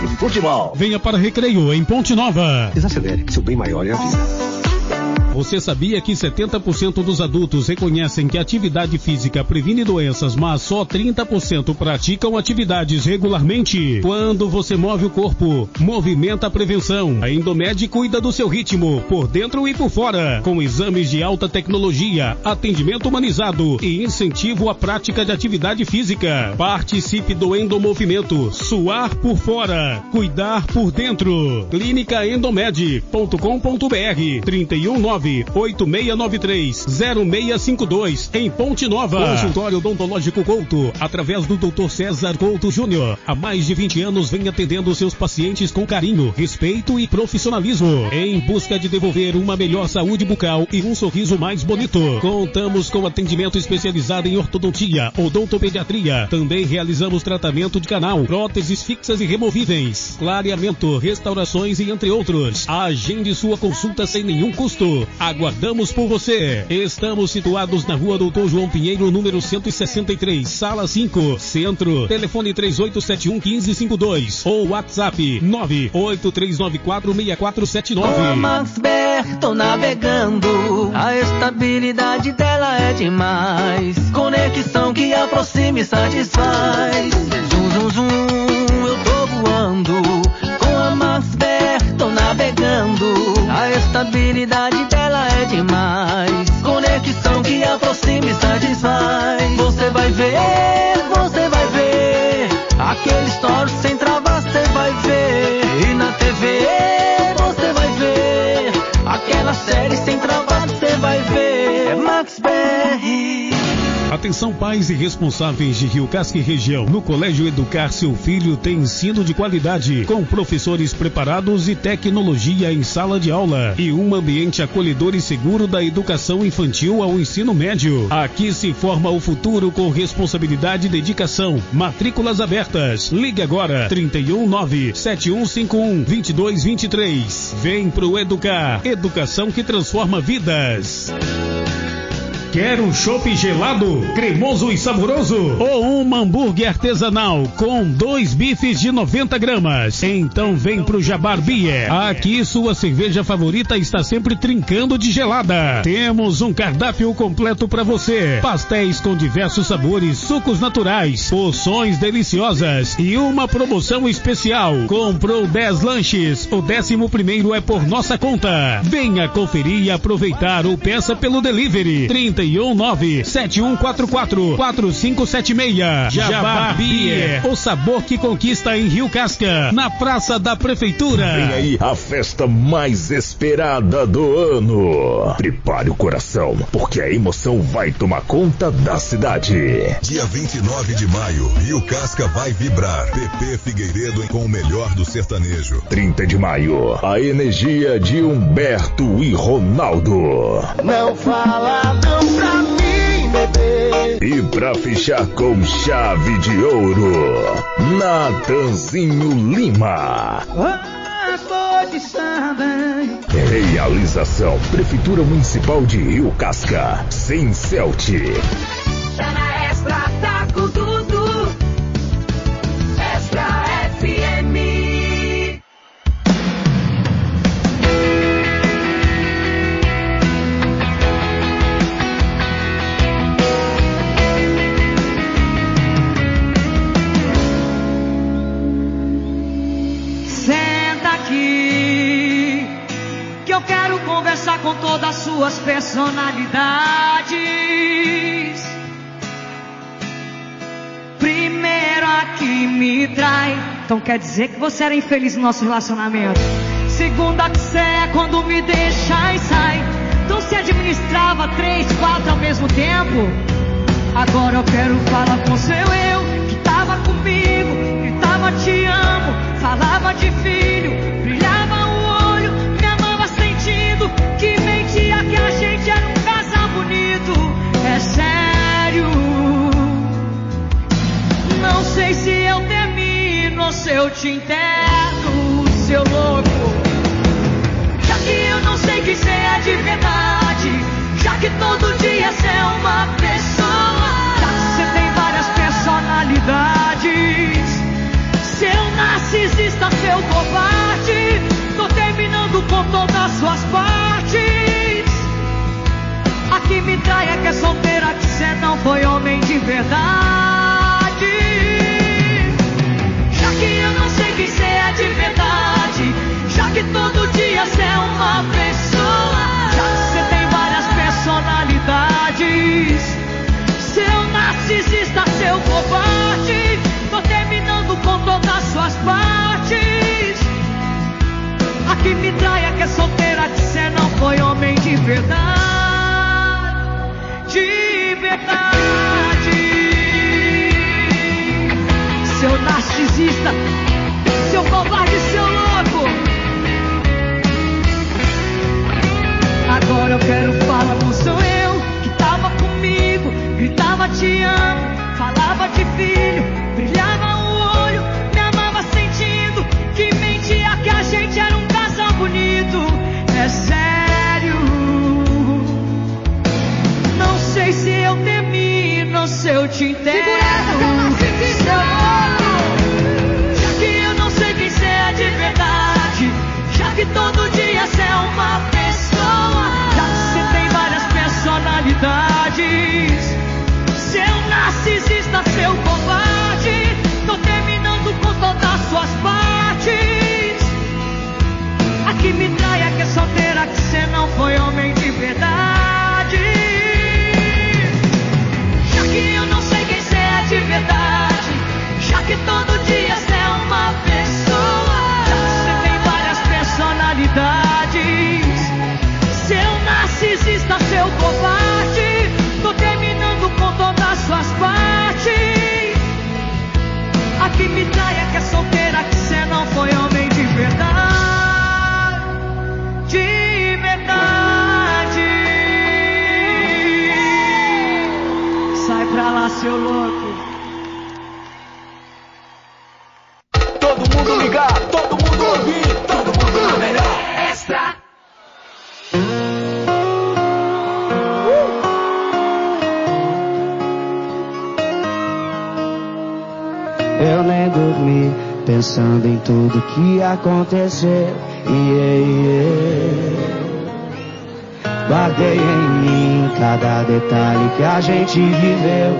Futebol. Venha para Recreio, em Ponte Nova. Desacelere, seu bem maior é a vida. Você sabia que 70% dos adultos reconhecem que a atividade física previne doenças, mas só 30% praticam atividades regularmente? Quando você move o corpo, movimenta a prevenção. A Endomed cuida do seu ritmo, por dentro e por fora, com exames de alta tecnologia, atendimento humanizado e incentivo à prática de atividade física. Participe do Endomovimento, suar por fora, cuidar por dentro. Clínicaendomed.com.br 319-8693-0652 em Ponte Nova. Consultório Odontológico Couto, através do Dr. César Couto Júnior. Há mais de 20 anos vem atendendo seus pacientes com carinho, respeito e profissionalismo, em busca de devolver uma melhor saúde bucal e um sorriso mais bonito. Contamos com atendimento especializado em ortodontia, odontopediatria. Também realizamos tratamento de canal, próteses fixas e removíveis, clareamento, restaurações e entre outros. Agende sua consulta sem nenhum custo. Aguardamos por você. Estamos situados na Rua Doutor João Pinheiro, número 163, Sala 5, Centro. Telefone 3871-1552 ou WhatsApp 98394-6479. Maxber, tô navegando. A estabilidade dela é demais. Conexão que aproxima e satisfaz. Zum, zum, zum, eu tô voando. Com a Maxber, tô navegando. A estabilidade dela é demais. Conexão que aproxima e satisfaz. Você vai ver. Aquele story sem travar, você vai ver. E na TV, você vai ver. Aquela série sem travar, você vai ver. É Max BR. Atenção pais e responsáveis de Rio Casca e região. No Colégio Educar seu filho tem ensino de qualidade, com professores preparados e tecnologia em sala de aula e um ambiente acolhedor e seguro da educação infantil ao ensino médio. Aqui se forma o futuro com responsabilidade e dedicação. Matrículas abertas. Ligue agora 319-7151-2223. Vem pro Educar. Educação que transforma vidas. Quer um chopp gelado, cremoso e saboroso? Ou um hambúrguer artesanal com 2 bifes de 90 gramas? Então vem pro Jabar Beer. Aqui sua cerveja favorita está sempre trincando de gelada. Temos um cardápio completo para você. Pastéis com diversos sabores, sucos naturais, porções deliciosas e uma promoção especial. Comprou 10 lanches, o 11º é por nossa conta. Venha conferir e aproveitar ou peça pelo delivery. 319-7144-4576. Jabá Beer, o sabor que conquista em Rio Casca, na Praça da Prefeitura. Vem aí a festa mais esperada do ano. Prepare o coração, porque a emoção vai tomar conta da cidade. Dia 29 de maio, Rio Casca vai vibrar. Pepe Figueiredo com o melhor do sertanejo. 30 de maio, a energia de Humberto e Ronaldo. Não fala não pra mim, bebê. E pra fechar com chave de ouro, Natanzinho Lima. Tô de samba. Realização Prefeitura Municipal de Rio Casca, sem Celt. Tá na Extra, tá com tudo. Extra FM. Eu quero conversar com todas as suas personalidades. Primeiro a que me trai, então quer dizer que você era infeliz no nosso relacionamento. Segunda que você é quando me deixa e sai. Então se administrava 3, 4 ao mesmo tempo. Agora eu quero falar com seu eu, que tava comigo, gritava te amo, falava de filho, brilhava o olho, me amava sentindo que mentia que a gente era um casal bonito. É sério, não sei se eu termino ou se eu te enterro, seu louco. Já que eu não sei que cê é de verdade, já que todo dia cê é uma pessoa, já que cê tem várias personalidades, seu narcisista seu covarde. Tô terminando com todas as suas partes. A que me trai é que é solteira, que cê não foi homem de verdade. Já que eu não sei quem cê é de verdade, já que todo dia cê é uma pessoa, já que cê tem várias personalidades, seu narcisista, seu covarde. Tô terminando com todas as suas partes. A que me trai é que é solteira, que cê não foi homem de verdade. De verdade. Seu narcisista, seu covarde, seu louco. Agora eu quero falar, não sou eu que tava comigo, gritava te amo, falava de filho, brilhava o olho, me amava sentindo que mentia que a gente era um casal bonito. É sério, não sei se eu termino, se eu te entendo. Já que eu não sei quem cê é de verdade, já que todo dia cê é uma pessoa, já que cê tem várias personalidades, seu narcisista, seu covarde. Tô terminando com todas as suas partes. A que me trai é que é solteira, que cê não foi homem de verdade. Já que eu não sei quem cê é de verdade, já que todo dia cê é uma pessoa, já que cê tem várias personalidades, seu narcisista, seu covarde. Tô terminando com todas as suas partes. A que me trai é que é solteira, que cê não foi homem de verdade. De verdade. Sai pra lá, seu louco. Todo mundo ligar, todo mundo ouvir, todo mundo na melhor. Extra. Eu nem dormi, pensando em tudo que aconteceu. Guardei em mim cada detalhe que a gente viveu.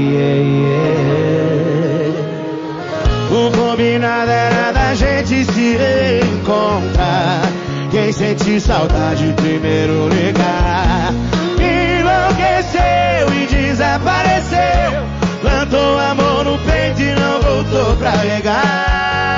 O combinado era da gente se reencontrar. Quem sente saudade primeiro ligar. Enlouqueceu e desapareceu. Plantou amor no peito e não voltou pra regar.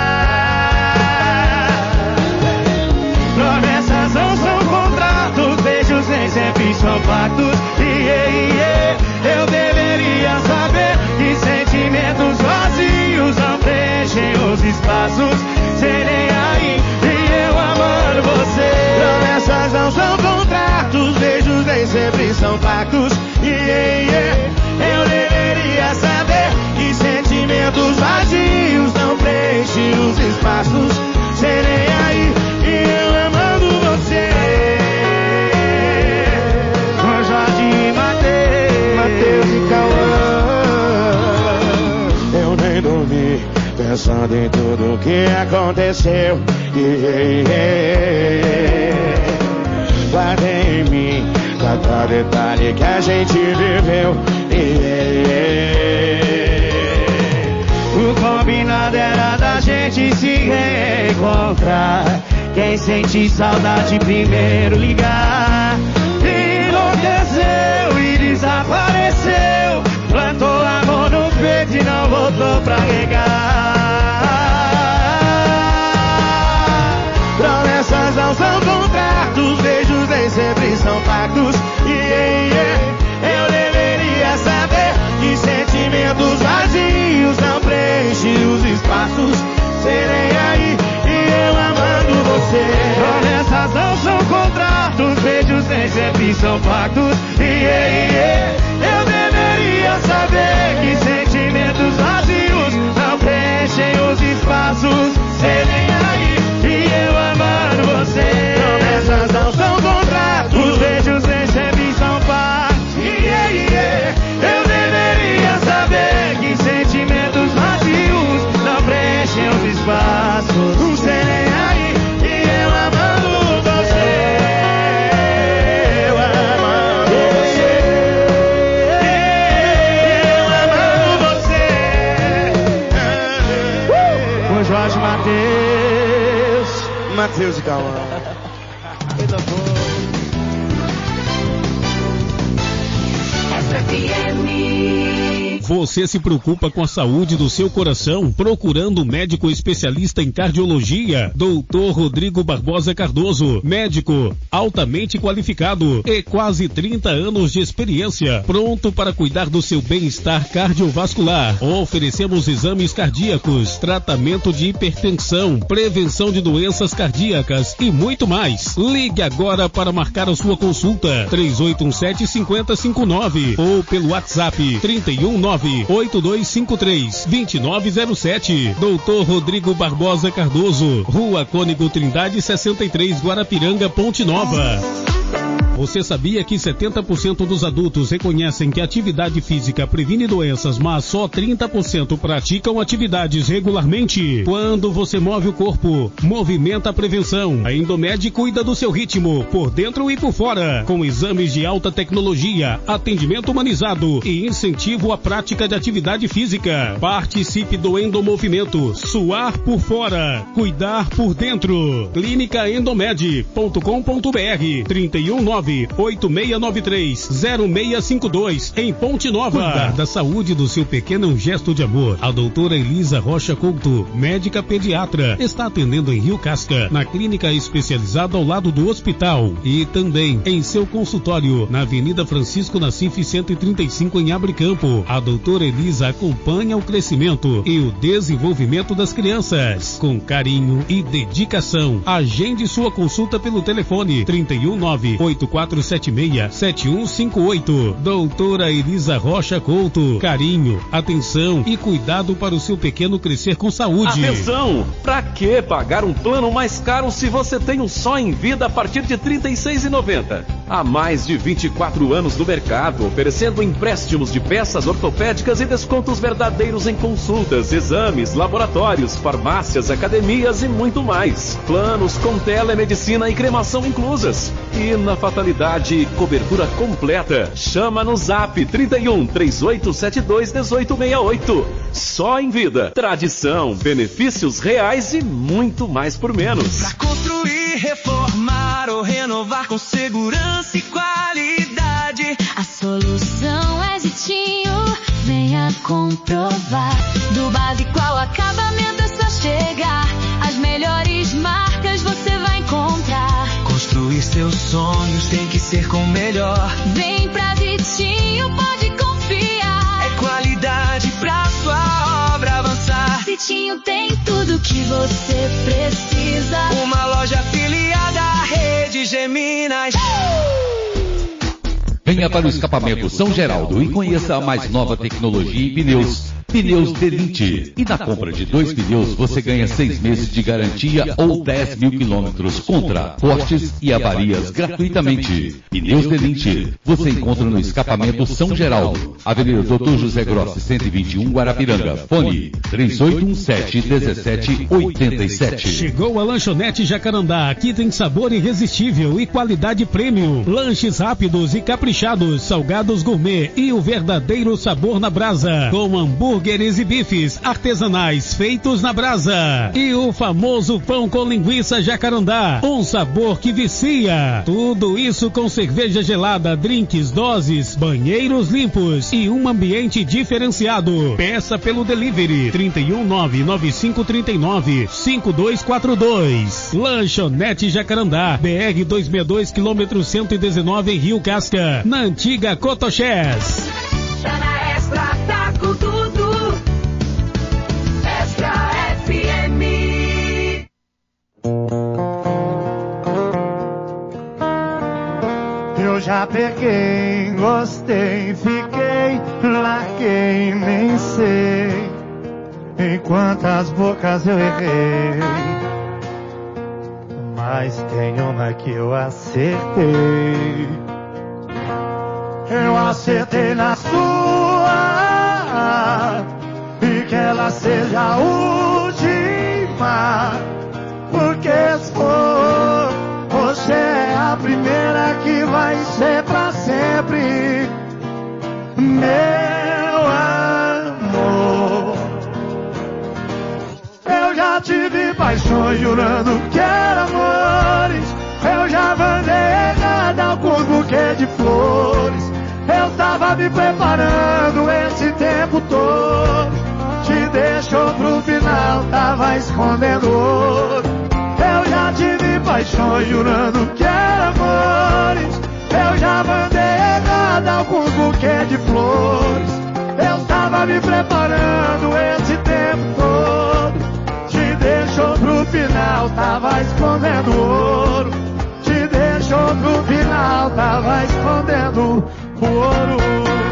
Promessas não são contratos, beijos nem sempre são pactos. Eu deveria saber que sentimentos vazios não preenchem os espaços. Serei aí e eu amando você. Promessas não são contratos, beijos nem sempre são pactos. Eu deveria saber que sentimentos vazios não preenchem os espaços. Serei aí e eu amando você. Com Jorge e Mateus e Cauã. Eu nem dormi, pensando em tudo que aconteceu. Guardei em mim cada detalhe que a gente viveu. O combinado era da gente se reencontrar. Quem sente saudade primeiro ligar. Enlouqueceu e desapareceu. Plantou amor no peito e não voltou pra regar. Promessas não são contratos, beijos nem sempre são pactos. Eu deveria saber que sentimentos vazios não preenchem os espaços. Serei aí e eu amando você. Promessas não são contratos, beijos nem sempre são pactos. Eu deveria saber que sentimentos vazios não preenchem os espaços. Serei aí e eu amando você. Promessas não são contratos, beijos nem sempre são pactos. Eu deveria saber que sentimentos vazios não preenchem os espaços. Matheus e Cauã. Coisa boa. Você se preocupa com a saúde do seu coração, procurando um médico especialista em cardiologia? Dr. Rodrigo Barbosa Cardoso, médico altamente qualificado e quase 30 anos de experiência, pronto para cuidar do seu bem-estar cardiovascular. Oferecemos exames cardíacos, tratamento de hipertensão, prevenção de doenças cardíacas e muito mais. Ligue agora para marcar a sua consulta, 3817-5059 ou pelo WhatsApp 319-8253-2907. Dr. Rodrigo Barbosa Cardoso, Rua Cônego Trindade 63, Guarapiranga, Ponte Nova. Você sabia que 70% dos adultos reconhecem que a atividade física previne doenças, mas só 30% praticam atividades regularmente? Quando você move o corpo, movimenta a prevenção. A Endomed cuida do seu ritmo, por dentro e por fora, com exames de alta tecnologia, atendimento humanizado e incentivo à prática de atividade física. Participe do Endomovimento. Suar por fora, cuidar por dentro. Clínicaendomed.com.br 319-8693-0652 em Ponte Nova. Cuidar da saúde do seu pequeno é um gesto de amor. A doutora Elisa Rocha Couto, médica pediatra, está atendendo em Rio Casca, na clínica especializada ao lado do hospital, e também em seu consultório na Avenida Francisco Nassif 135 em Abricampo. A doutora Elisa acompanha o crescimento e o desenvolvimento das crianças com carinho e dedicação. Agende sua consulta pelo telefone 319-8476-7158. Doutora Elisa Rocha Couto, carinho, atenção e cuidado para o seu pequeno crescer com saúde. Atenção! Pra que pagar um plano mais caro se você tem um só em vida a partir de R$ 36,90? Há mais de 24 anos no mercado, oferecendo empréstimos de peças ortopédicas e descontos verdadeiros em consultas, exames, laboratórios, farmácias, academias e muito mais. Planos com telemedicina e cremação inclusas. E na fatalidade, cobertura completa. Chama no Zap 31 3872 1868. Só em vida. Tradição, benefícios reais e muito mais por menos. Pra construir, reformar ou renovar com segurança e qualidade, a solução é Zitinho, venha comprovar. Do básico ao acabamento é só chegar, as melhores marcas você vai encontrar. Construir seus sonhos tem que ser com o melhor. Vem pra Zitinho, pode confiar. É qualidade pra sua obra avançar. Zitinho tem tudo que você precisa. Uma loja afiliada à Rede Geminas. Venha para o escapamento São Geraldo e conheça a mais nova tecnologia em pneus. Pneus Delinte. E na compra de 2 pneus você ganha 6 meses de garantia ou 10 mil quilômetros contra cortes e avarias gratuitamente. Pneus Delinte. Você encontra no escapamento São Geraldo, Avenida Dr. José Grossi, 121, Guarapiranga. Fone 3817-1787. Chegou a Lanchonete Jacarandá. Aqui tem sabor irresistível e qualidade premium. Lanches rápidos e caprichados, salgados gourmet e o verdadeiro sabor na brasa. Com hambúrgueres e bifes artesanais feitos na brasa. E o famoso pão com linguiça Jacarandá. Um sabor que vicia. Tudo isso com cerveja gelada, drinks, doses, banheiros limpos e um ambiente diferenciado. Peça pelo delivery 319-9539-5242. Lanchonete Jacarandá, BR 262, quilômetro 119 em Rio Casca, na antiga Cotoxés. Tá na Extra, tá com tudo. Extra FM. Eu já peguei, gostei, fiquei, larguei, nem sei em quantas bocas eu errei, mas tem uma que eu acertei. Eu acertei na sua, e que ela seja a última, porque se for, você é a primeira que vai ser pra sempre, meu amor. Eu já tive paixões jurando que era amores. Eu já mandei errada com buquê de flores. Eu tava me preparando esse tempo todo. Te deixou pro final, tava escondendo ouro. Eu já tive paixões jurando que era amores. Eu já mandei errada alguns buquê de flores. Eu tava me preparando esse tempo todo. Te deixou pro final, tava escondendo ouro. Te deixou pro final, tava escondendo o ouro.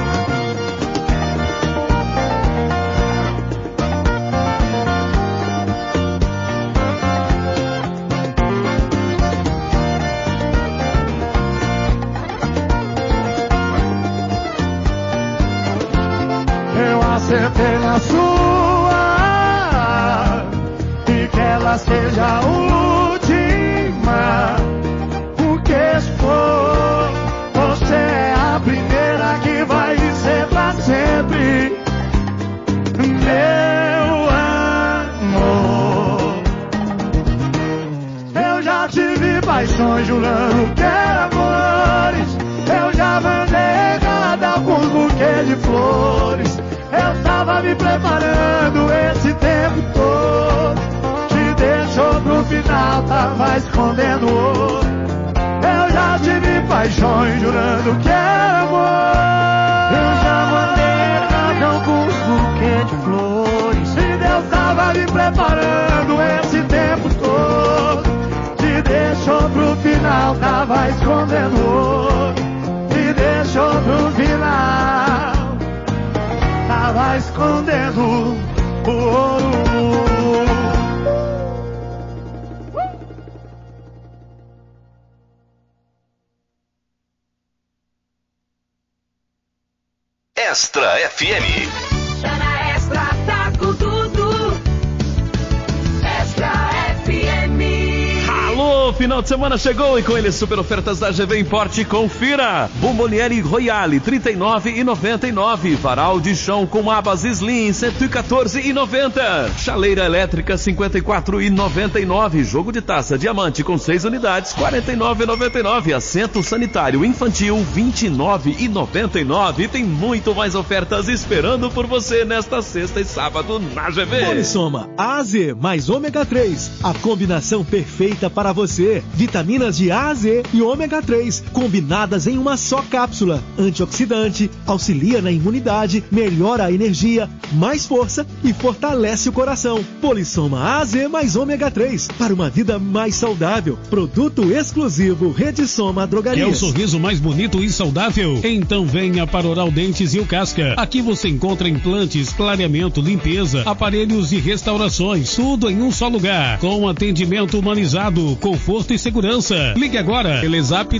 Acertei na sua e que ela seja a última. Porque se for, você é a primeira que vai ser pra sempre. Meu amor, eu já tive paixões jurando que era amores. Eu já mandei errada alguns buquês de flores. Eu tava me preparando esse tempo todo. Te deixou pro final, tava escondendo ouro. Eu já tive paixões jurando que era amor. Eu já mandei errado com os buquês de flores. E Deus tava me preparando esse tempo todo. Te deixou pro final, tava escondendo ouro. Te deixou pro final, tava escondendo o ouro. Extra FM. Tá na Extra, tá com tudo. Extra FM. Alô, final de semana chegou e com ele super ofertas da GV Import. Confira: Bomboniere Royale R$ 39,99, varal de chão com abas Slim R$ 114,90, chaleira elétrica R$ 54,99, jogo de taça diamante com 6 unidades R$ 49,99, assento sanitário infantil R$ 29,99 e tem muito mais ofertas esperando por você nesta sexta e sábado na GV. Polissoma A a Z mais ômega 3, a combinação perfeita para você. Vitaminas de A a Z e ômega 3 combinadas em uma só cápsula. Antioxidante, auxilia na imunidade, melhora a energia, mais força e fortalece o coração. Polissoma A a Z mais ômega 3 para uma vida mais saudável. Produto exclusivo Rede Soma Drogarias. Quer o sorriso mais bonito e saudável? Então venha para Oral Dentes e o Casca. Aqui você encontra implantes, clareamento, limpeza, aparelhos e restaurações, tudo em um só lugar, com atendimento humanizado, conforto e segurança. Ligue agora, Telezap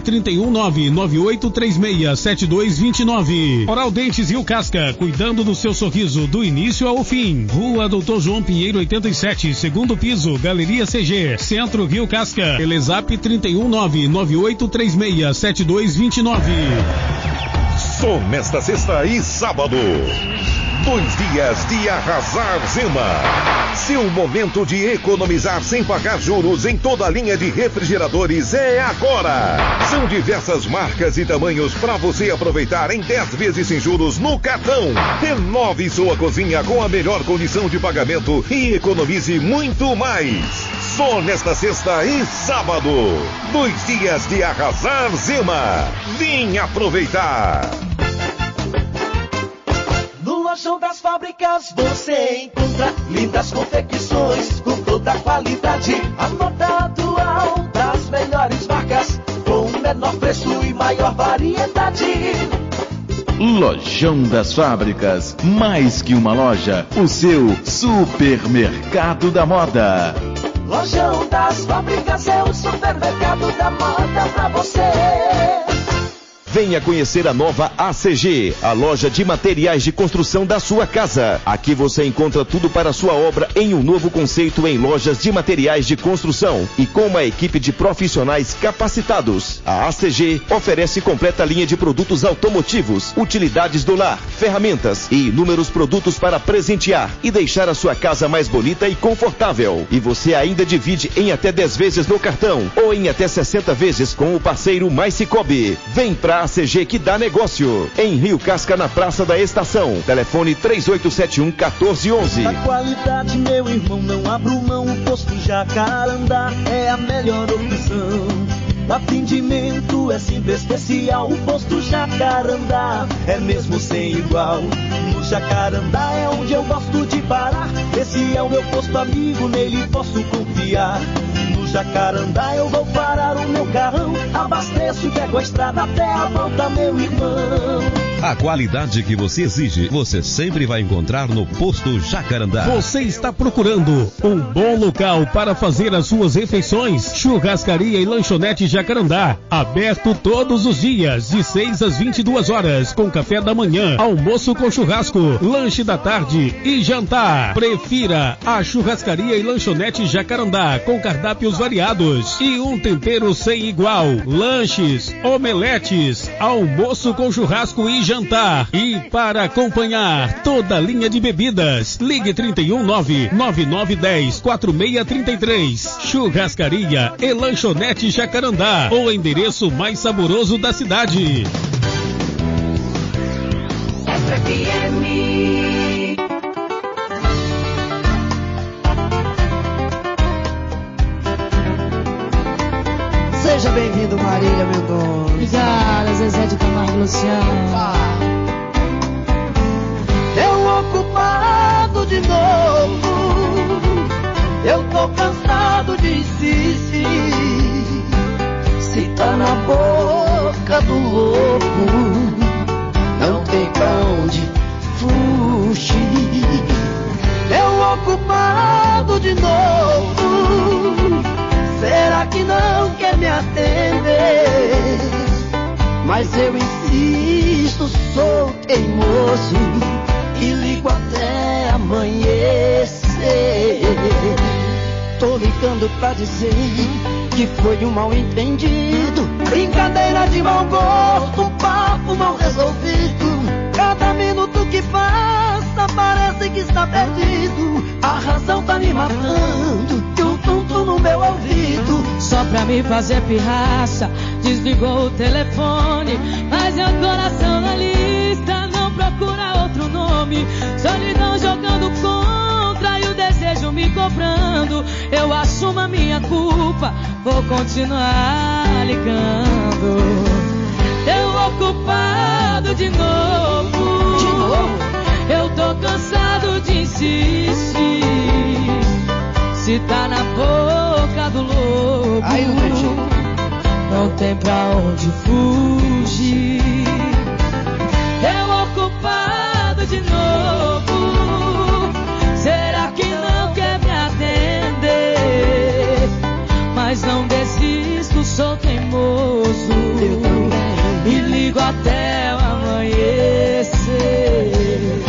319-9836-7229. Oral Dentes e o Casca, cuidando do seu sorriso do início ao fim. Rua Doutor João Pinheiro 87, segundo piso, Galeria CG, Centro Rio Casca. Telezap 319-9836-7229. Só nesta sexta e sábado. 2 dias de arrasar Zema. Seu momento de economizar sem pagar juros em toda a linha de refrigeradores é agora. São diversas marcas e tamanhos para você aproveitar em 10 vezes sem juros no cartão. Renove sua cozinha com a melhor condição de pagamento e economize muito mais. Só nesta sexta e sábado. 2 dias de arrasar Zema. Vem aproveitar. No Lojão das Fábricas você encontra lindas confecções com toda a qualidade. A moda atual das melhores marcas com o menor preço e maior variedade. Lojão das Fábricas, mais que uma loja, o seu supermercado da moda. Lojão das Fábricas é o supermercado da moda pra você. Venha conhecer a nova ACG, a loja de materiais de construção da sua casa. Aqui você encontra tudo para a sua obra em um novo conceito em lojas de materiais de construção e com uma equipe de profissionais capacitados. A ACG oferece completa linha de produtos automotivos, utilidades do lar, ferramentas e inúmeros produtos para presentear e deixar a sua casa mais bonita e confortável. E você ainda divide em até 10 vezes no cartão ou em até 60 vezes com o parceiro Mais Cicobi. Vem pra ACG que dá negócio. Em Rio Casca, na Praça da Estação. Telefone 3871-1411. A qualidade, meu irmão, não abro mão. O posto Jacarandá é a melhor opção. O atendimento é simples, especial. O posto Jacarandá é mesmo sem igual. No Jacarandá é onde eu gosto de parar. Esse é o meu posto amigo, nele posso confiar. No Jacarandá eu vou parar o meu carrão. Abasteço e pego a estrada até a volta, meu irmão. A qualidade que você exige, você sempre vai encontrar no Posto Jacarandá. Você está procurando um bom local para fazer as suas refeições? Churrascaria e Lanchonete Jacarandá. Aberto todos os dias, de 6 às 22 horas, com café da manhã, almoço com churrasco, lanche da tarde e jantar. Prefira a Churrascaria e Lanchonete Jacarandá, com cardápios variados e um tempero sem igual. Lanches, omeletes, almoço com churrasco e jantar. E para acompanhar toda a linha de bebidas, ligue 319-9910-4633. Churrascaria e Lanchonete Jacarandá, o endereço mais saboroso da cidade. Seja bem-vindo, Marília Mendonça. Obrigada, Zezé de Camargo Luciano. Eu ocupado de novo, eu tô cansado de insistir. Se tá na boca do lobo, não tem pra onde fugir. Eu ocupado de novo, será que não quer me atender? Mas eu insisto, sou teimoso e ligo até amanhecer. Tô ligando pra dizer que foi um mal entendido, brincadeira de mau gosto, um papo mal resolvido. Cada minuto que passa parece que está perdido. A razão tá me matando e um tonto no meu ouvido. Só pra me fazer pirraça, desligou o telefone. Mas meu coração na lista não procura outro nome. Solidão jogando contra e o desejo me cobrando. Eu assumo a minha culpa, vou continuar ligando. Eu ocupado de novo, eu tô cansado de insistir. Se tá na boca do lobo, não tem pra onde fugir. Eu ocupado de novo, será que não quer me atender? Mas não desisto, sou teimoso e ligo até o amanhecer.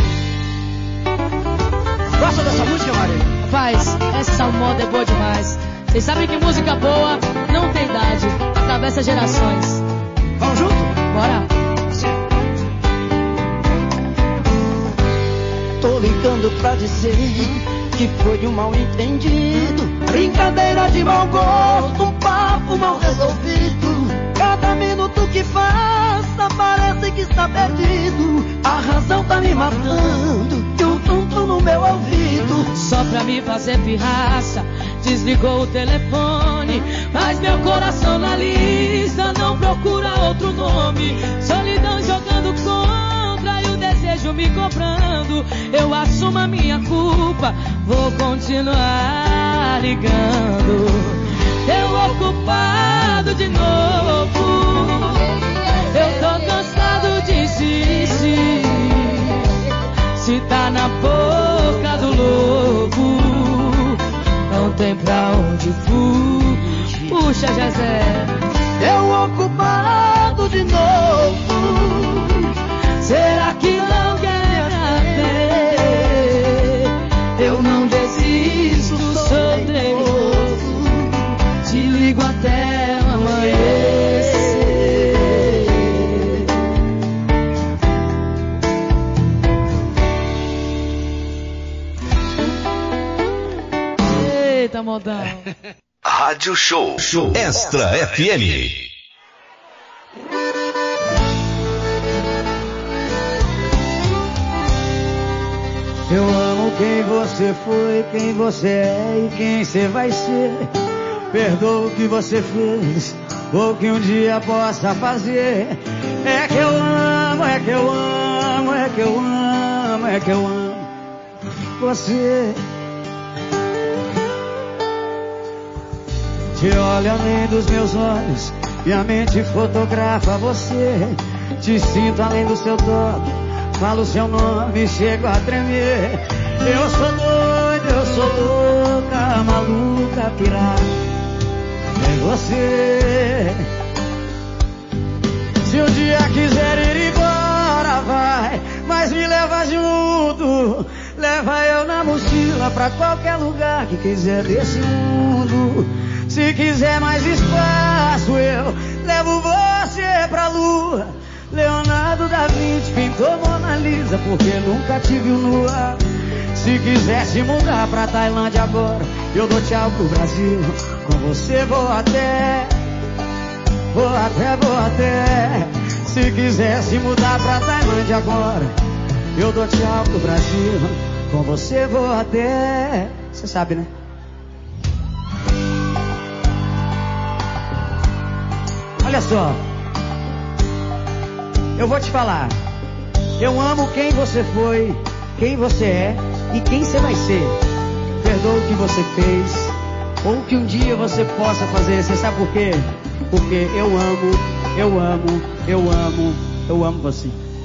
Gosta dessa música, Maria? Rapaz, essa moda é boa demais. Vocês sabem que música boa não tem idade, atravessa gerações. Vamos junto? Bora. Tô ligando pra dizer que foi um mal entendido, brincadeira de mau gosto, um papo mal resolvido. Cada minuto que passa parece que está perdido. A razão tá me matando e um tonto no meu ouvido. Só pra me fazer pirraça, desligou o telefone. Mas meu coração na lista não procura outro nome. Solidão jogando contra e o desejo me cobrando. Eu assumo a minha culpa, vou continuar ligando. Eu ocupado de novo, eu tô cansado de insistir. Se tá na boca do lobo, não tem pra onde fugir. Puxa, Jezé. Eu ocupado de novo. Será que não quer saber? Eu não desisto, sou teimoso. Te ligo até amanhecer. Eita, modão. Rádio Show. Extra FM. Eu amo quem você foi, quem você é e quem você vai ser. Perdoa o que você fez, ou que um dia possa fazer. É que eu amo, é que eu amo, é que eu amo, é que eu amo você. Te olho além dos meus olhos e a mente fotografa você. Te sinto além do seu toque, falo seu nome e chego a tremer. Eu sou doido, eu sou louca, maluca, pirata. É você. Se um dia quiser ir embora, vai, mas me leva junto. Leva eu na mochila pra qualquer lugar que quiser desse mundo. Se quiser mais espaço, eu levo você pra lua. Leonardo da Vinci pintou Mona Lisa, porque nunca te viu nua. Se quiser se mudar pra Tailândia agora, eu dou tchau pro Brasil. Com você vou até. Se quiser se mudar pra Tailândia agora, eu dou tchau pro Brasil. Com você vou até. Você sabe, né? Olha só, eu vou te falar. Eu amo quem você foi, quem você é e quem você vai ser. Perdoa o que você fez, ou o que um dia você possa fazer. Você sabe por quê? Porque eu amo você.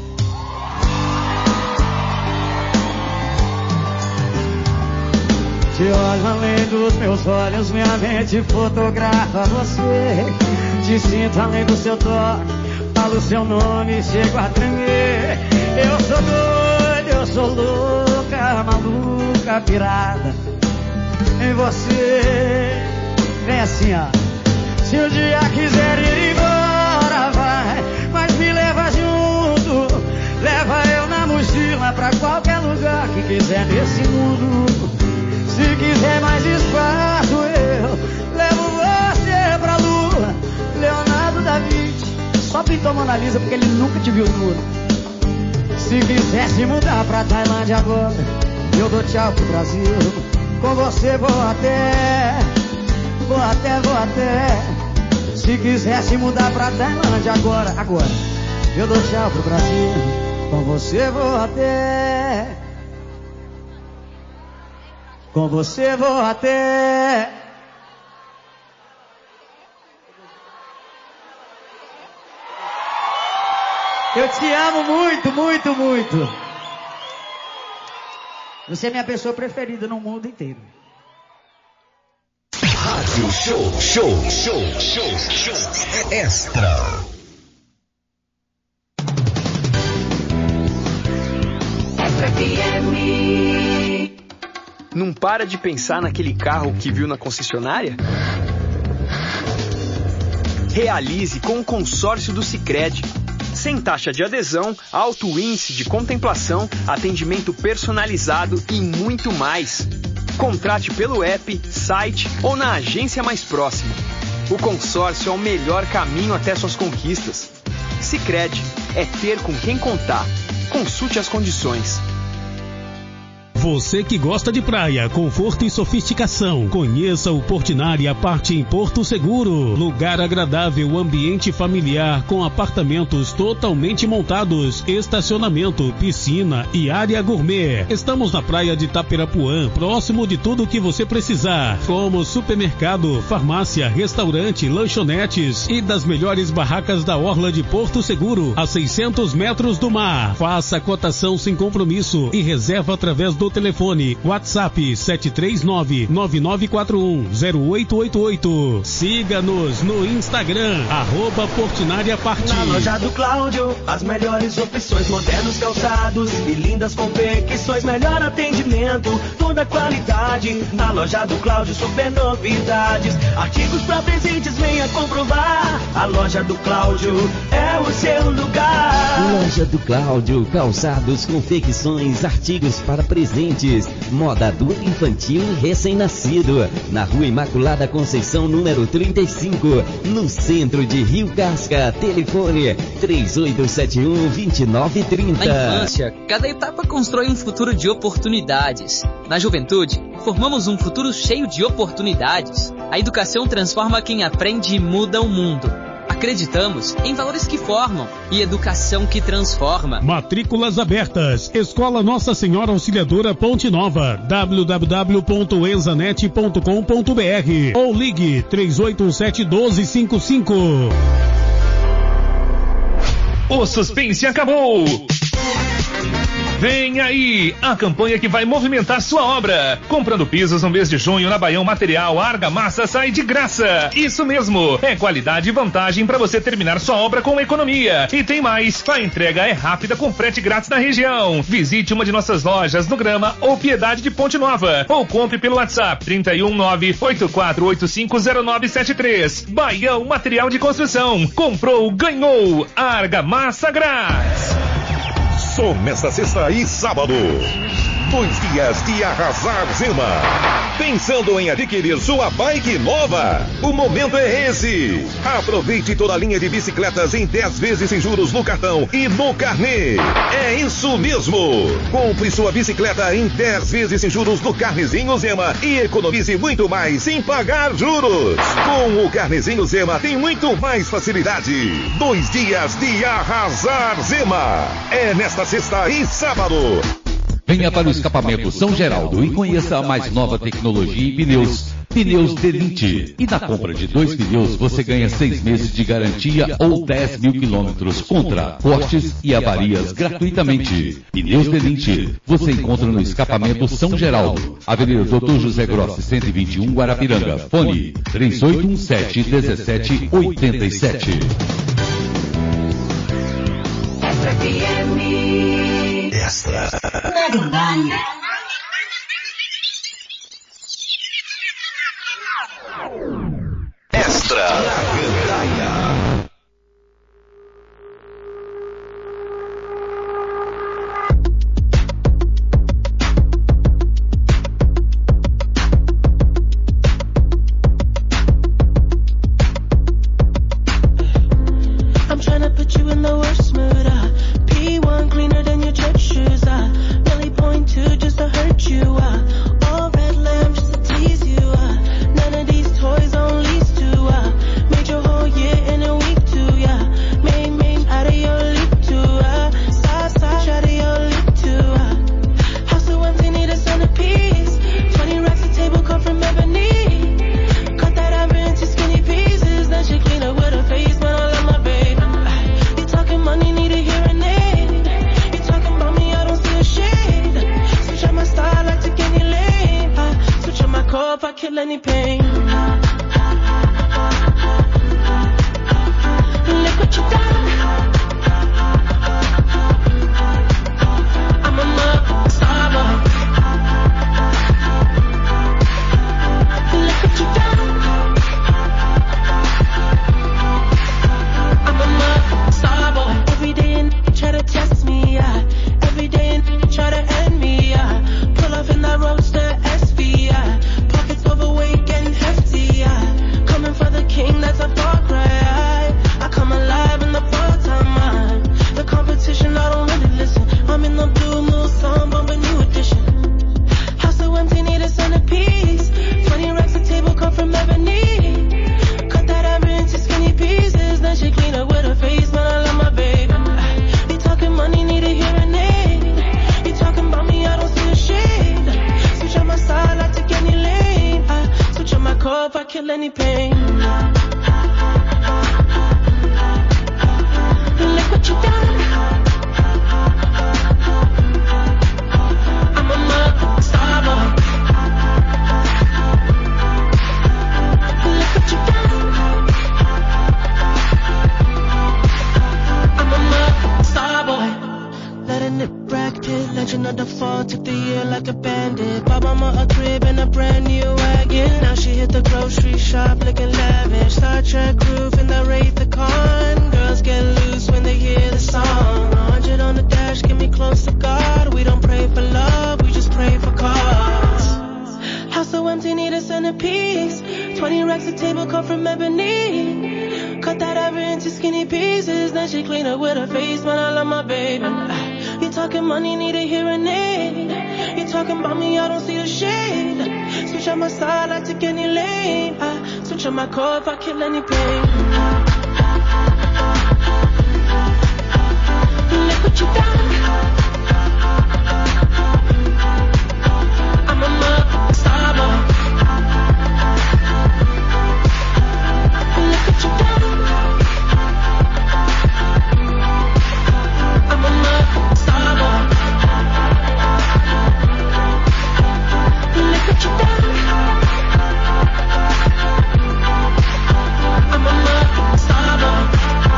Te olho além dos meus olhos, minha mente fotografa você. Te sinto além do seu toque, falo seu nome e chego a tremer. Eu sou doido, eu sou louca, maluca, pirada em você. Vem assim, ó. Se um dia quiser ir embora, vai, mas me leva junto. Leva eu na mochila pra qualquer lugar que quiser nesse mundo. Se quiser mais espaço, eu levo você pra lua. Leonardo da Vinci só pintou Mona Lisa porque ele nunca te viu nua. Se quiser se mudar pra Tailândia agora, eu dou tchau pro Brasil. Com você vou até. Se quiser se mudar pra Tailândia agora, eu dou tchau pro Brasil. Com você vou até. Com você vou até. Eu te amo muito, muito, muito. Você é minha pessoa preferida no mundo inteiro. Rádio Show. Extra. Não para de pensar naquele carro que viu na concessionária? Realize com o consórcio do Sicredi. Sem taxa de adesão, alto índice de contemplação, atendimento personalizado e muito mais. Contrate pelo app, site ou na agência mais próxima. O consórcio é o melhor caminho até suas conquistas. Sicredi é ter com quem contar. Consulte as condições. Você que gosta de praia, conforto e sofisticação, conheça o Portinari Aparte em Porto Seguro. Lugar agradável, ambiente familiar, com apartamentos totalmente montados, estacionamento, piscina e área gourmet. Estamos na praia de Tapirapuã, próximo de tudo o que você precisar, como supermercado, farmácia, restaurante, lanchonetes e das melhores barracas da orla de Porto Seguro, a 600 metros do mar. Faça a cotação sem compromisso e reserva através do telefone WhatsApp 739-9941-0888. Siga-nos no Instagram, @Portinari Parte. Na loja do Cláudio, as melhores opções, modernos calçados e lindas confecções, melhor atendimento, toda qualidade. Na loja do Cláudio, super novidades, artigos pra presentes, venha comprovar. A loja do Cláudio é o seu lugar. Loja do Cláudio, calçados, confecções, artigos para presentes, moda adulto, infantil e recém-nascido. Na Rua Imaculada Conceição, número 35, no centro de Rio Casca. Telefone 3871-2930. Na infância, cada etapa constrói um futuro de oportunidades. Na juventude, formamos um futuro cheio de oportunidades. A educação transforma quem aprende e muda o mundo. Acreditamos em valores que formam e educação que transforma. Matrículas abertas. Escola Nossa Senhora Auxiliadora Ponte Nova. www.enzanet.com.br ou ligue 3817-1255. O suspense acabou! Vem aí, a campanha que vai movimentar sua obra. Comprando pisos no mês de junho na Baião Material, Argamassa sai de graça. Isso mesmo, é qualidade e vantagem para você terminar sua obra com economia. E tem mais, a entrega é rápida com frete grátis na região. Visite uma de nossas lojas no Grama ou Piedade de Ponte Nova. Ou compre pelo WhatsApp 319-84850973. Baião Material de Construção. Comprou, ganhou. Argamassa grátis. Só nesta sexta e sábado. 2 dias de arrasar Zema. Pensando em adquirir sua bike nova? O momento é esse. Aproveite toda a linha de bicicletas em 10 vezes sem juros no cartão e no carnê. É isso mesmo. Compre sua bicicleta em 10 vezes sem juros no Carnezinho Zema e economize muito mais sem pagar juros. Com o Carnezinho Zema tem muito mais facilidade. 2 dias de arrasar Zema. É nesta sexta e sábado. Venha para o escapamento São Geraldo e conheça a mais nova tecnologia em pneus. Pneus Delinte. E na compra de 2 pneus você ganha 6 meses de garantia ou 10 mil quilômetros contra cortes e avarias gratuitamente. Pneus Delinte. Você encontra no escapamento São Geraldo, Avenida Doutor José Grossi, 121, Guarapiranga. Fone 3817-1787. Extra. Extra. I'm trying to put you in the worst mood. P1 cleaner than your church shoes. Really point to just to hurt you. All red lamb just to tease you. None of these toys on lease to. Made your whole year in a week too. Main out of your league too. Side out of your league too. House of empty, need a centerpiece. 20 racks of table come from ebony. Cut that amber into skinny pieces. Then she clean up with her face, but I love my baby. You talking money, need a hearing aid. You talking about me, I don't see a shade. Switch up my style, I took any lane. Switch up my core if I kill any pain. Look what you done. I'm a mother star boy. Look what you done. I'm a mother star boy. Every day and try to test me, every day and try to end me, pull off in that roadster SV, pockets overweight getting hefty, coming for the king, that's a far cry. I come alive in the part-time, the competition, I don't really listen. I'm in the blue moon song, bumping new edition. House so empty, need a centerpiece. 20 racks of table come from ebony. Cut that amber into skinny pieces. Then she clean up with her face, but I love my baby. You talking money, need a hearing aid. You talking about me, I don't see a shade. Switch on my side, I take any lane. Switch on my core if I kill any pain. Look what you done. I'm a mother racks, the table cut from ebony. Cut that ever into skinny pieces. Then she clean up with her face, man, I love my baby. You talking money, need a hearing aid. You talking about me, I don't see the shade. Switch on my side, I take any lane. I switch on my core if I kill any pain. Look what you done. I'm a star boy. Look what you done. I'm a star boy. Look what you done. I'm a star boy.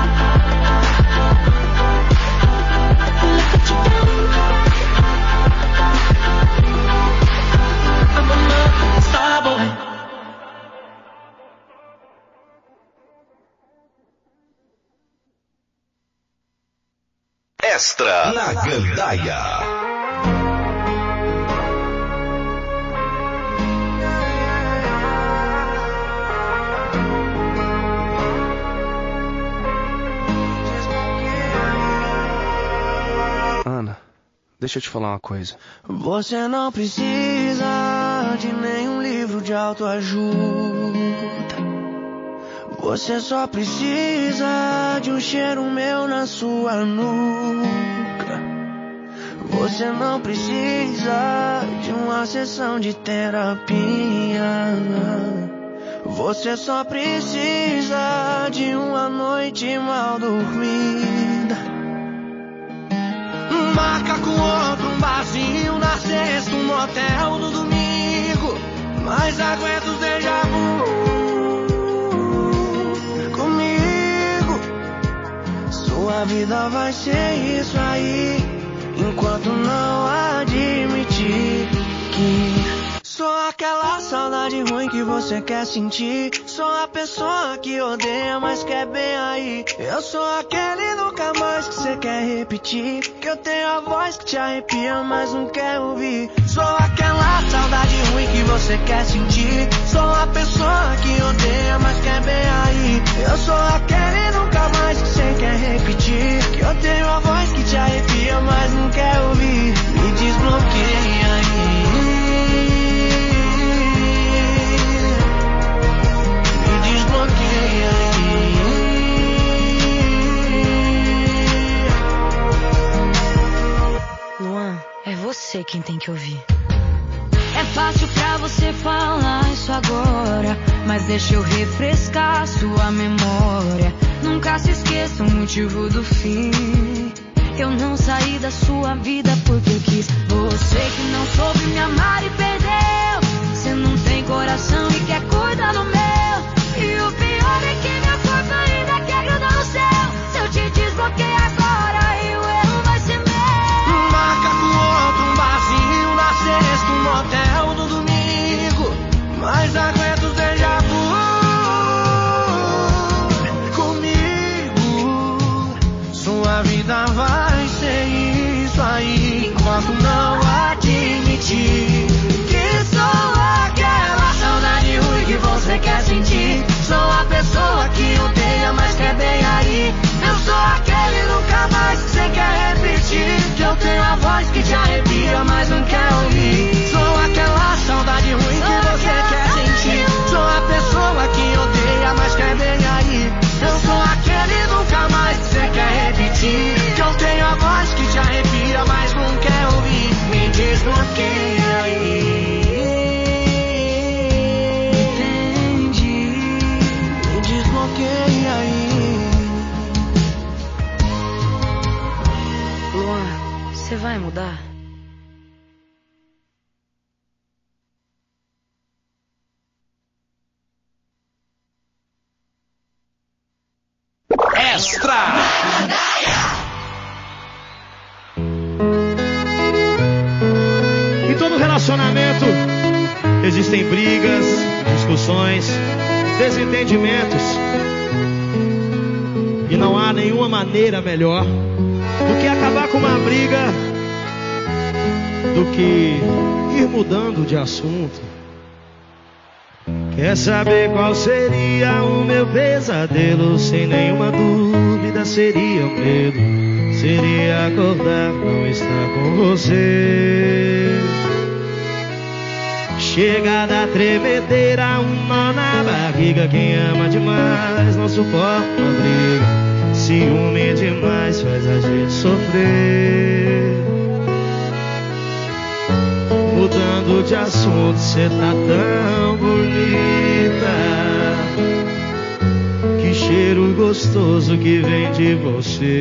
Look what you done. I'm a star boy. Extra na Gandaia. Ana, deixa eu te falar uma coisa. Você não precisa de nenhum livro de autoajuda. Você só precisa de um cheiro meu na sua nuca. Você não precisa de uma sessão de terapia. Você só precisa de uma noite mal dormida. Marca com outro um barzinho na sexta, um motel no domingo. Mas aguenta os déjà vu comigo. Sua vida vai ser isso aí, enquanto não admitir que sou aquela saudade ruim que você quer sentir. Sou a pessoa que odeia, mas quer bem aí. Eu sou aquele nunca mais que você quer repetir. Que eu tenho a voz que te arrepia, mas não quer ouvir. Sou aquela saudade ruim que você quer sentir. Sou a pessoa que odeia, mas quer bem aí. Eu sou aquele nunca mais que você quer repetir. Que eu tenho a voz que te arrepia, mas não quer ouvir. Me desbloqueia aí. Luan, é você quem tem que ouvir. É fácil pra você falar isso agora, mas deixa eu refrescar sua memória. Nunca se esqueça o motivo do fim. Eu não saí da sua vida porque quis. Você que não soube me amar e perdeu. Você não tem coração e quer cuidar do meu. E o pior é que meu corpo ainda quer grudar no céu. Se eu te desbloquear agora, e o erro vai ser meu. Marca com outro um barzinho na sexta, um motel no domingo. Mas aguenta os déjà vu comigo. Sua vida vai ser isso aí, enquanto não admitir que sou aquela saudade ruim que você quer sentir. Sou a pessoa que odeia, mas quer bem aí. Eu sou aquele nunca mais que você quer repetir. Que eu tenho a voz que te arrepia, mas não quer ouvir. Sou aquela saudade ruim que você quer sentir. Sou a pessoa que odeia, mas quer bem aí. Eu sou aquele nunca mais que você quer repetir. Que eu tenho a voz que te arrepia, mas não quer ouvir. Me desbloqueia aí. Desbloqueia aí. Luan, você vai mudar? Extra! Em todo relacionamento existem brigas, discussões, desentendimentos. E não há nenhuma maneira melhor do que acabar com uma briga, do que ir mudando de assunto. Quer saber qual seria o meu pesadelo? Sem nenhuma dúvida seria o medo. Seria acordar, não estar com você. Chega da tremedeira, um nó na barriga. Quem ama demais não suporta uma briga. Ciúme demais faz a gente sofrer. Mudando de assunto, cê tá tão bonita. Que cheiro gostoso que vem de você.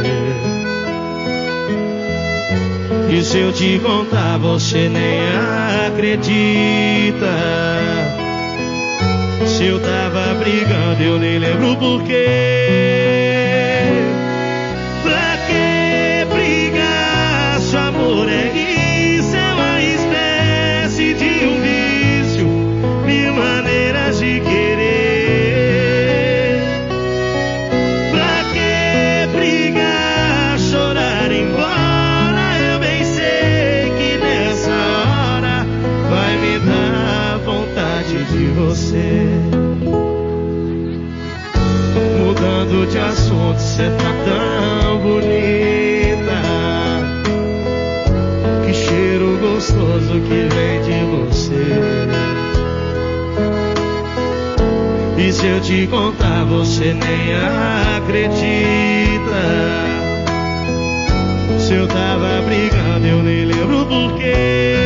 E se eu te contar, você nem acredita. Se eu tava brigando, eu nem lembro porquê. Pra que brigar? Se o amor é isso, é uma espécie de um vício, mil maneiras de querer. Pra que brigar? Chorar embora? Eu bem sei que nessa hora vai me dar vontade de você. Mudando de assunto, cê tá tão bonita. Que cheiro gostoso que vem de você. E se eu te contar, você nem acredita. Se eu tava brigando, eu nem lembro porquê.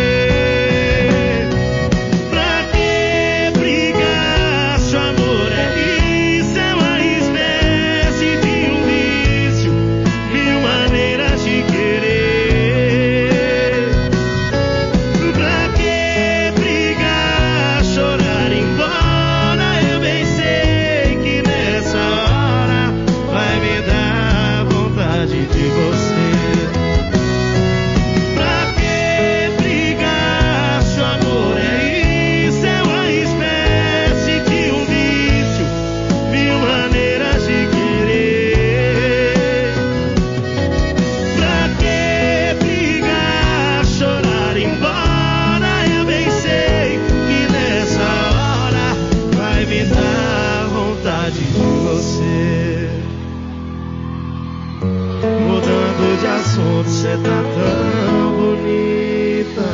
Você tá tão bonita.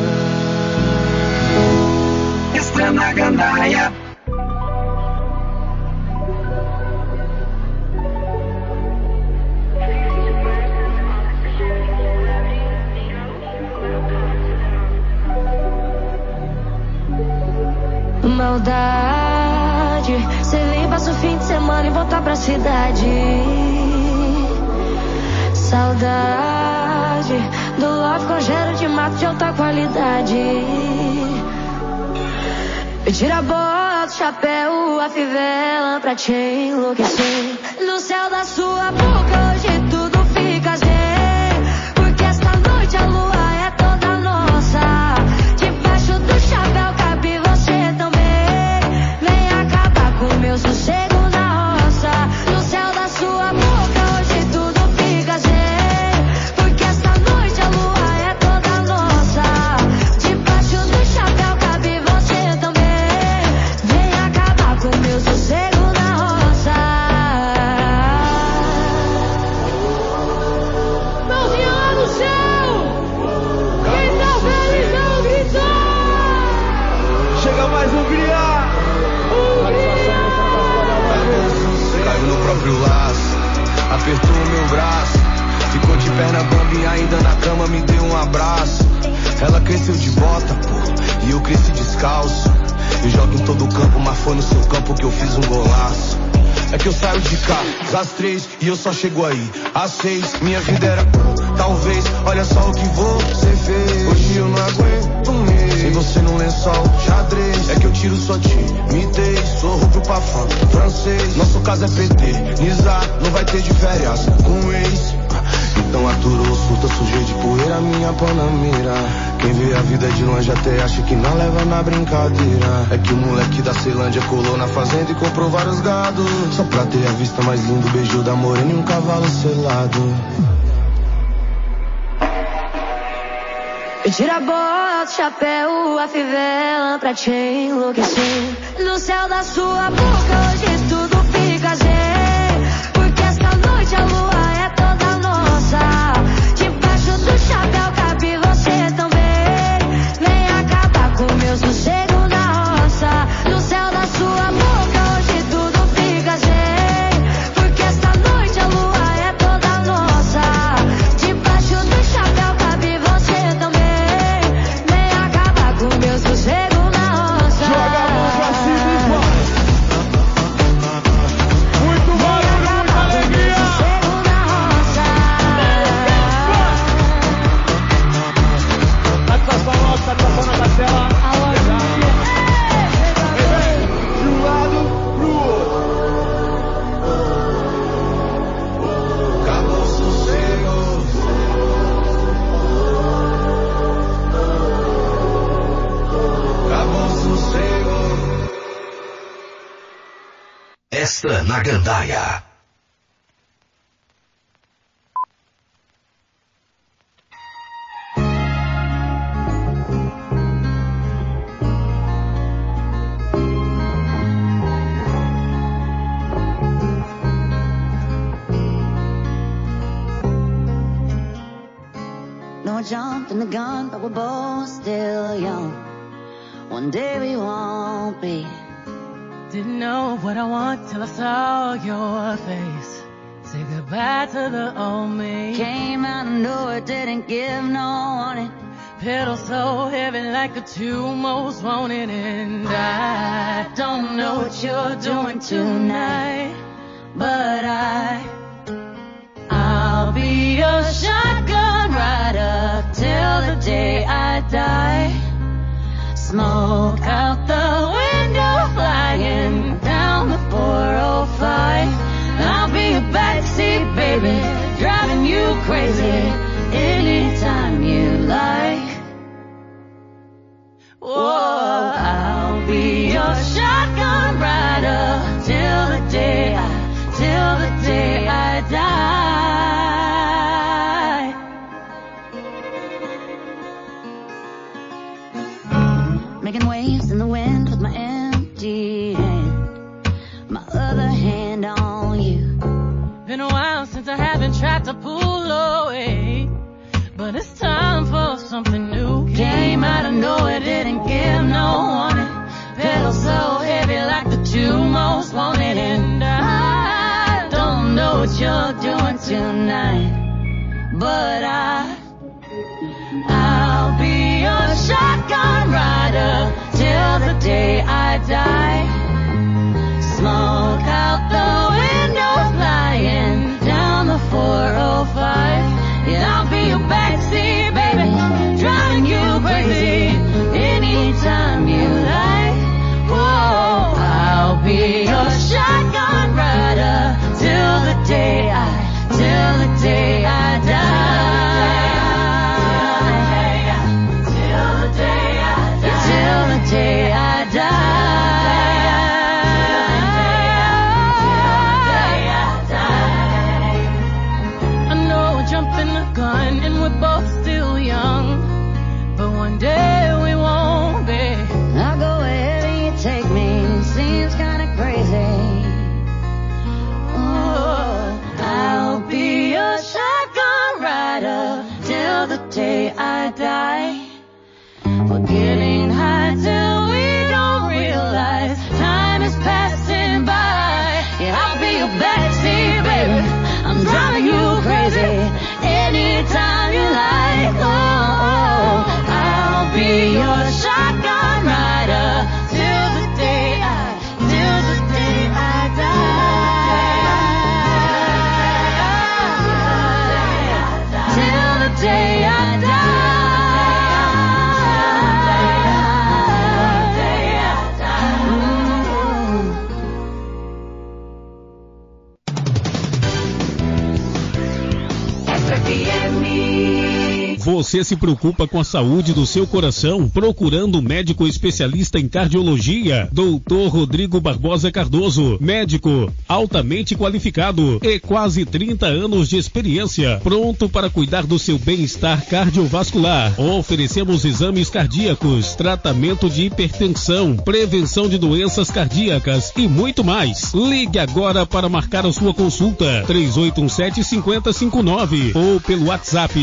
Extra na gandaia. Maldade, cê vem, passa o fim de semana e volta pra cidade. Saudade do love com cheiro de mato de alta qualidade. Me tira a bota, o chapéu, a fivela pra te enlouquecer. No céu da sua boca hoje tudo fica zen. Porque esta noite a lua é toda nossa. Debaixo do chapéu cabe você também. Vem acabar com o meu sossego na roça. No céu da sua boca hoje tudo fica zen. Apertou o meu braço, ficou de perna bamba e ainda na cama me deu um abraço. Ela cresceu de bota, pô, e eu cresci descalço. Eu jogo em todo o campo, mas foi no seu campo que eu fiz um golaço. É que eu saio de cá, às 3 e eu só chego aí, às 6. Minha vida era talvez, olha só o que você fez. Hoje eu não aguento mesmo, sem você no lençol, xadrez. É que eu tiro sua timidez, sou rubro pra fã, francês. Nosso caso é PT, Nizar, não vai ter de férias com ex. Então aturou, surta, sujei de poeira, minha panamira. Quem vê a vida de longe até acha que não leva na brincadeira. É que o moleque da Ceilândia colou na fazenda e comprou vários gados. Só pra ter a vista mais linda, beijo da morena e um cavalo selado. Eu tiro a bota, o chapéu, a fivela pra te enlouquecer. No céu da sua boca hoje tudo fica zen. Porque esta noite a lua é toda nossa. Debaixo do chapéu cabe você também. Vem acabar com meu sossego na roça. No céu da sua boca hoje tudo fica zen. Porque esta noite a lua é toda nossa. Debaixo do chapéu cabe você também. Vem acabar com meu sossego na roça. Joga a mão pra cima e vai. Muito barulho, muita alegria. Satisfação nossa, satisfação na Castela. De um lado pro outro. Acabou o sossego. Acabou o sossego. Extra na Gandaia. No jump in the gun, but we're both still young. One day we won't be. Didn't know what I want till I saw your face. Say goodbye to the old me. Came out of nowhere, didn't give no warning. Pedal so heavy like the two most wanted. And I don't know what you're doing tonight, but I'll be your shotgun rider till the day I die. Smoke out the window, flying down the 405. I'll be your backseat baby, driving you crazy anytime you like. Whoa, I'll be your shotgun rider till the day I die. Making waves in the wind with my empty hand, my other hand on you. Been a while since I haven't tried to pull away, but it's time for something new. Came out of nowhere, didn't give no warning. Pedal so heavy like the two most wanted. And I don't know what you're doing tonight, but I'll be your shotgun rider till the day I die. Smoke out the window, flying down the 405. Yeah, I'll be your backseat baby, driving you crazy anytime you like. Whoa, I'll be your shotgun rider till the day I die. Till the day I die. Till the day I die. I know we're jumping the gun and we're both still young, but one day we won't be. I'll go wherever you take me, seems kinda crazy. Você se preocupa com a saúde do seu coração, procurando um médico especialista em cardiologia? Dr. Rodrigo Barbosa Cardoso, médico altamente qualificado e quase 30 anos de experiência, pronto para cuidar do seu bem-estar cardiovascular. Oferecemos exames cardíacos, tratamento de hipertensão, prevenção de doenças cardíacas e muito mais. Ligue agora para marcar a sua consulta, 3817-5059 ou pelo WhatsApp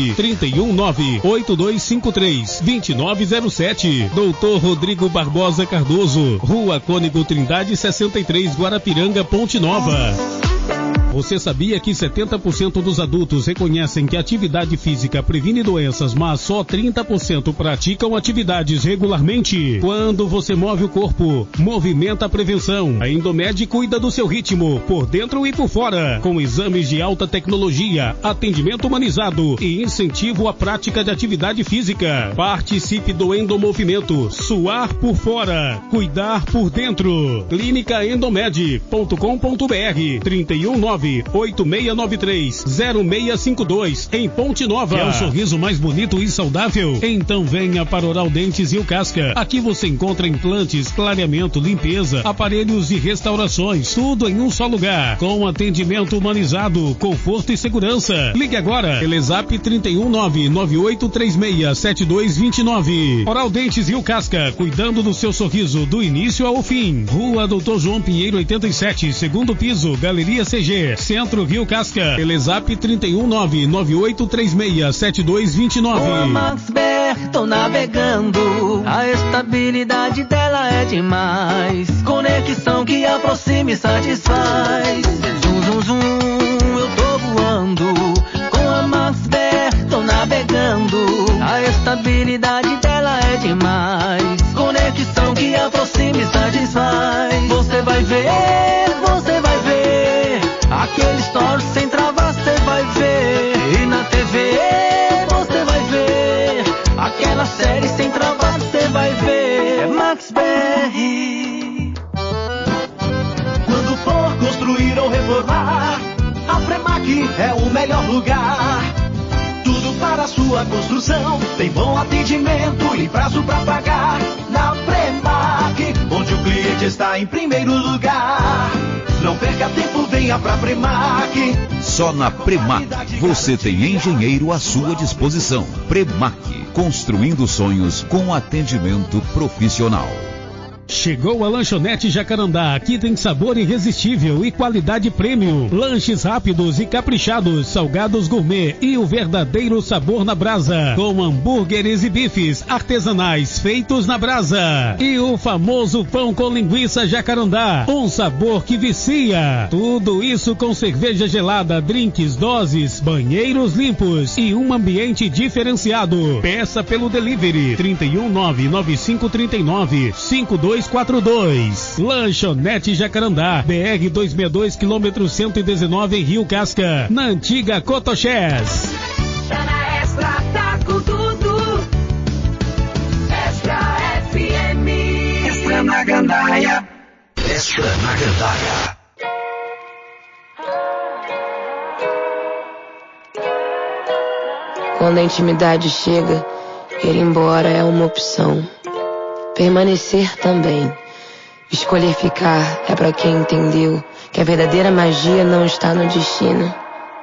319-8253-2907. Dr. Rodrigo Barbosa Cardoso, Rua Cônego Trindade 63, Guarapiranga, Ponte Nova. Você sabia que 70% dos adultos reconhecem que a atividade física previne doenças, mas só 30% praticam atividades regularmente? Quando você move o corpo, movimenta a prevenção. A Endomed cuida do seu ritmo, por dentro e por fora, com exames de alta tecnologia, atendimento humanizado e incentivo à prática de atividade física. Participe do Endomovimento. Suar por fora, cuidar por dentro. Clínicaendomed.com.br 319-8693-0652 em Ponte Nova. Quer um sorriso mais bonito e saudável? Então venha para Oral Dentes Rio Casca. Aqui você encontra implantes, clareamento, limpeza, aparelhos e restaurações, tudo em um só lugar, com atendimento humanizado, conforto e segurança. Ligue agora, Telezap 319-9836-7229. Oral Dentes Rio Casca, cuidando do seu sorriso do início ao fim. Rua Doutor João Pinheiro 87, segundo piso, Galeria CG, Centro Rio Casca. Telezap 319-9836-7229. Max BR, tô navegando. A estabilidade dela é demais. Conexão que aproxima e satisfaz. Zum, zum, zum, eu tô voando. Com a Max BR, tô navegando. A estabilidade dela é demais. Conexão que aproxima e satisfaz. Você vai ver, você vai ver. Aquele story sem trava, você vai ver. E na TV, você vai ver. Aquela série sem trava, você vai ver. É Max BR. Quando for construir ou reformar, a Premac é o melhor lugar. Tudo para a sua construção. Tem bom atendimento e prazo pra pagar. Na Premac, onde o cliente está em primeiro lugar. Não perca tempo, venha pra Premac. Só na Premac você tem engenheiro à sua disposição. Premac, construindo sonhos com atendimento profissional. Chegou a Lanchonete Jacarandá. Aqui tem sabor irresistível e qualidade premium. Lanches rápidos e caprichados, salgados gourmet e o verdadeiro sabor na brasa. Com hambúrgueres e bifes artesanais feitos na brasa. E o famoso pão com linguiça Jacarandá. Um sabor que vicia. Tudo isso com cerveja gelada, drinks, doses, banheiros limpos e um ambiente diferenciado. Peça pelo delivery 319-9539-5242. Lanchonete Jacarandá, BR 262, quilômetro 119 em Rio Casca, na antiga Cotoxés. Tá na Extra, tá com tudo. Extra FM. Extra na Gandaia. Extra na Gandaia. Quando a intimidade chega, ir embora é uma opção. Permanecer também. Escolher ficar é pra quem entendeu que a verdadeira magia não está no destino.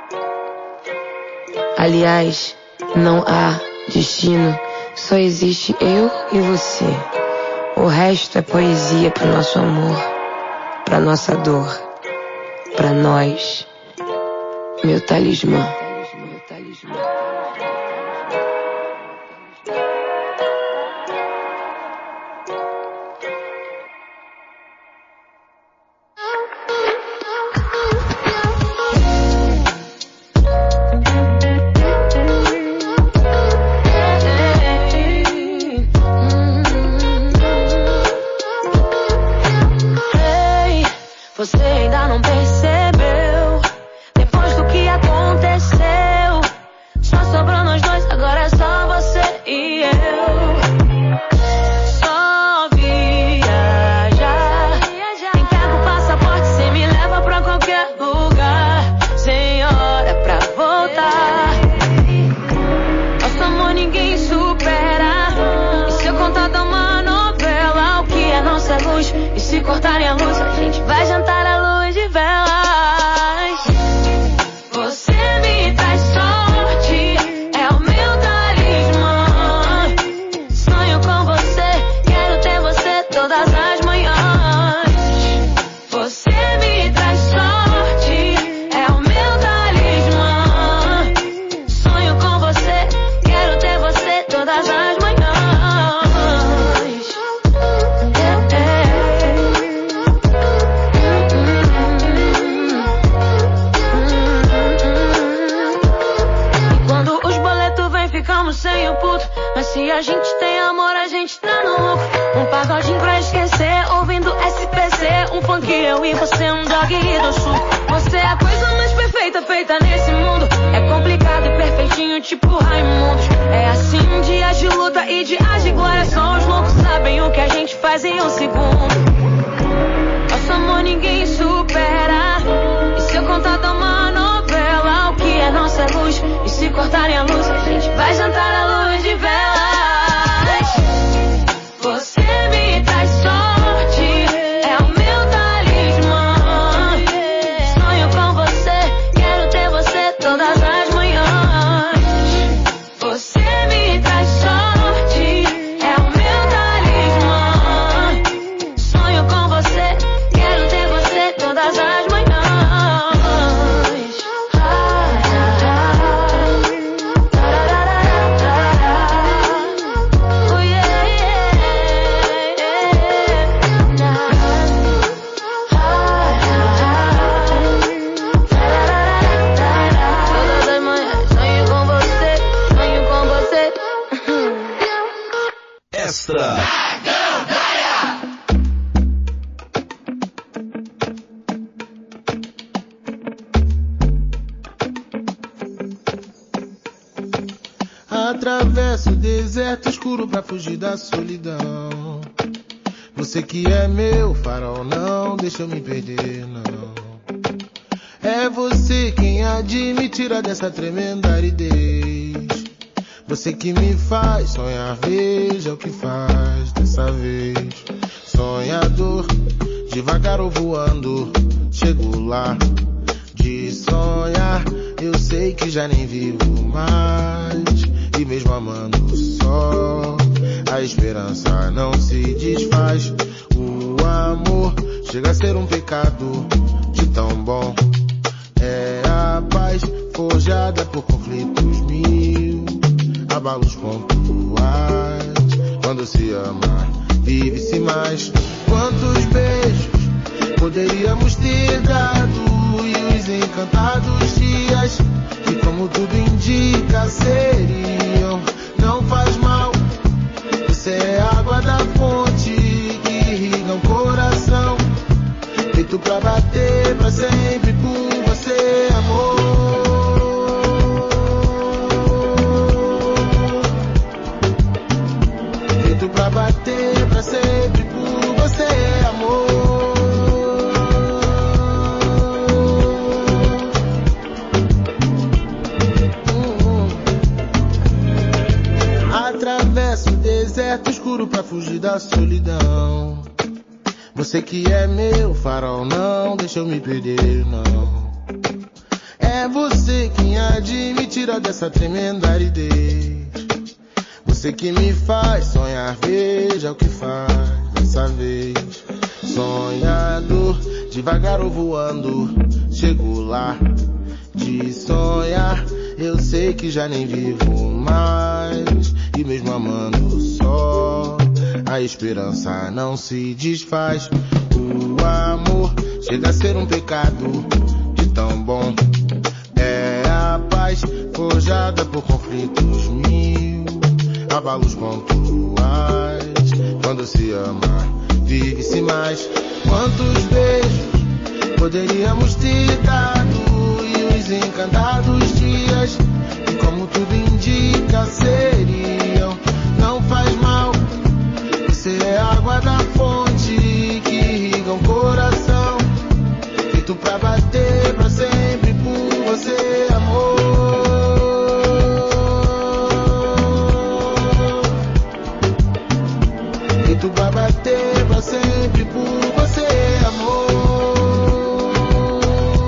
Aliás, não há destino, só existe eu e você. O resto é poesia pro nosso amor, pra nossa dor, pra nós. Meu talismã. Você ainda não percebeu. Depois do que aconteceu, só sobrou nós dois, agora é só você e eu. Só viajar. Quem pega o passaporte, cê me leva pra qualquer lugar. Sem hora pra voltar. Nosso amor Se a gente tem amor, a gente tá no lucro. Um pagodinho pra esquecer, ouvindo SPC. Um funk eu e você, um dog e do sul. Você é a coisa mais perfeita feita nesse mundo. É complicado e perfeitinho, tipo Raimundo. É assim, dias de luta e dias de glória. Só os loucos sabem o que a gente faz em um segundo. Nosso amor ninguém supera. E se eu contar da uma novela, o que é nossa luz? E se cortarem a luz, a gente vai jantar à luz de velas. Você me traz sorte, é o meu talismã. Sonho com você, quero ter você todas as manhãs. Você me traz sorte, é o meu talismã. Sonho com você, quero ter você todas as manhãs. Extra. Atravesso o deserto escuro pra fugir da solidão. Você que é meu farol, não deixa eu me perder, não. É você quem há de me tirar dessa tremenda aridez. Você que me faz sonhar, veja o que faz dessa vez. Sonhador, devagar ou voando, chego lá. De sonhar, eu sei que já nem vivo mais. E mesmo amando só, a esperança não se desfaz. O amor chega a ser um pecado de tão bom. É a paz forjada por conflitos mil, abalos pontuais. Quando se ama, vive-se mais. Quantos beijos poderíamos ter dado, e os encantados dias que, como tudo indica, seriam. Não faz mal, você é água da fonte que irriga o coração, feito pra bater pra sempre por você, amor. Feito pra bater pra sempre por você, amor. Atravesso o deserto escuro pra fugir da solidão. Você que é meu farol, não deixa eu me perder, não. É você quem há de me tirar dessa tremenda aridez. Você que me faz sonhar, veja o que faz dessa vez. Sonhador, devagar ou voando, chego lá. De sonhar, eu sei que já nem vivo mais. E mesmo amando só, a esperança não se desfaz. O amor chega a ser um pecado de tão bom. É a paz forjada por conflitos mil, abalos pontuais. Quando se ama, vive-se mais. Quantos beijos poderíamos ter dado, e os encantados dias que, como tudo indica, seriam. Não faz mal, você é água da fonte que irriga o coração, feito pra bater pra sempre